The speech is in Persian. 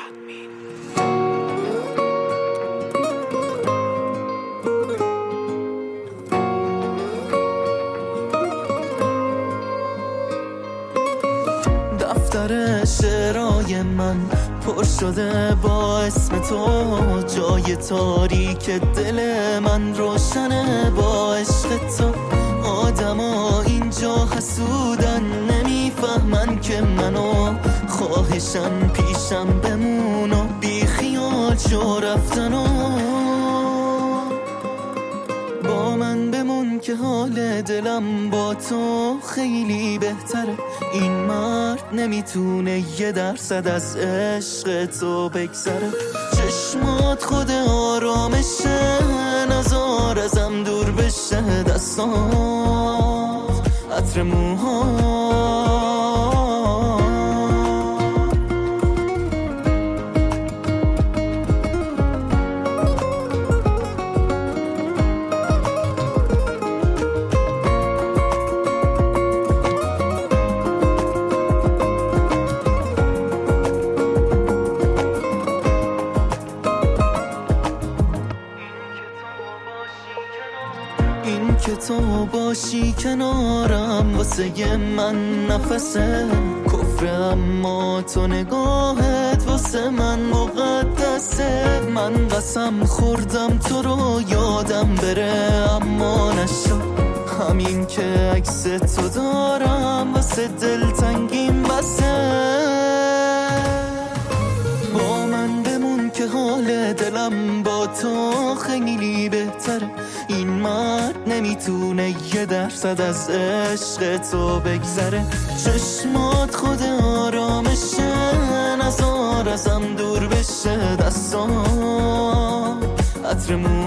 دفتر شعرهای من پر شده با اسم تو، جای تاریک دل من روشنه با عشق تو. آدما اینجا حسودن، نمیفهمن که منو خواهشن پیشم بمون و بی خیال شو رفتن و با من بمون که حال دلم با تو خیلی بهتره. این مرد نمیتونه 1% از عشق تو بگذره. چشمات خود آرامشه، نزار ازم دور بشه، دستات عطر موها. این که تو باشی کنارم واسه من نفسه کفر، اما تو نگاهت واسه من مقدسه. من قسم خوردم تو رو یادم بره اما نشد، همین که عکس تو دارم واسه دلتنگیم بسه. با من بمون که حال دلم با تو خیلی بهتره. این مرد نمیتونه 1% از عشق تو بگذره. چشمات خود آرامشه، نزار ازم دور بشه، دستان عطر